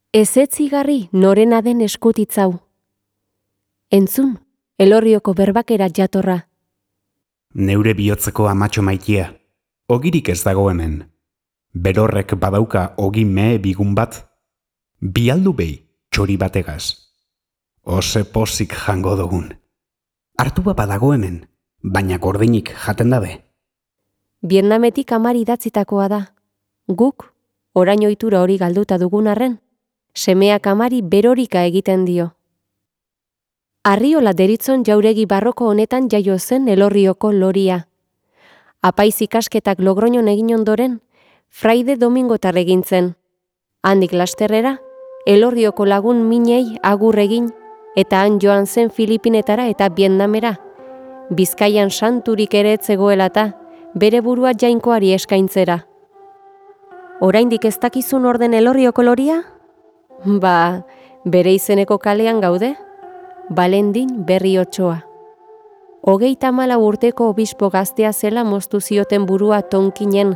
Ezetzigarri norena den eskutitzau. Entzun, Elorrioko berbakera jatorra. Neure bihotzeko amatxo maitia, ogirik ez dago hemen. Berorrek badauka ogi mehe bigun bat, bialdu behi txori bategaz. Ose pozik jango dugun. Hartu badago hemen, baina gordinik jaten dabe. Vietnametik amari idatzitakoa da. Guk, orain ohitura hori galduta dugun arren, semeak amari berorika egiten dio. Arriola deritzon jauregi barroko honetan jaio zen Elorrioko loria. Apaiz ikasketak Logroñon egin ondoren, Fraide Domingotar egin zen. Handik lasterrera, Elorrioko lagun minei agur egin, eta han joan zen Filipinetara eta Vietnamera. Bizkaian santurik ere ez zegoelata, bere burua jainkoari eskaintzera. Oraindik ez dakizun orden Elorrioko loria? Ba, bere izeneko kalean gaude? Balendin Berriotxoa. 34 urteko obispo gaztea zela moztu zioten burua Tonkinen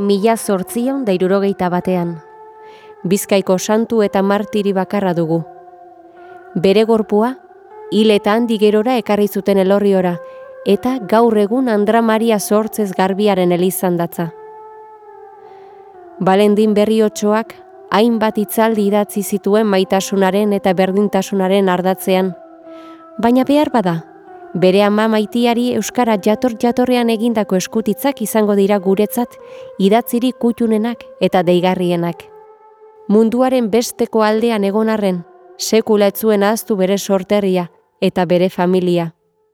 1861. Bizkaiko santu eta martiri bakarra dugu. Bere gorpua, hil eta handi gerora ekarri zuten Elorriora, eta gaur egun Andra Maria Zortzez Garbiaren elizan datza. Balendin Berriotxoak hainbat hitzaldi idatzi zituen maitasunaren eta berdintasunaren ardatzean, baina behar bada, bere ama maitiari euskara jatorrean egindako eskutitzak izango dira guretzat idatzirik kuttunenak eta deigarrienak. Munduaren besteko aldean egon arren, sekula ez zuen ahaztu bere sorterria eta bere familia.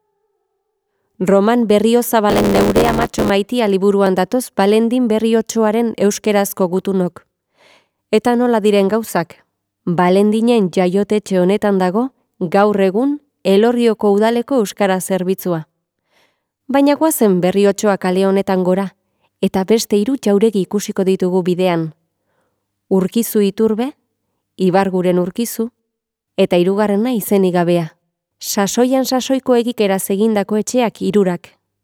Roman Berriozabalen neure amatxo maitia liburuan datoz Balendin Berriotxoaren euskerazko gutunok. Eta nola diren gauzak, Balendinen jaiotetxe honetan dago, gaur egun Elorrioko udaleko euskara zerbitzua. Baina goazen Berriotxoa kale honetan gora, eta beste 3 jauregi ikusiko ditugu bidean. Urkizu Iturbe, Ibarguren Urkizu, eta 3. izenik gabea. Sasoian sasoiko egikeraz egindako etxeak 3.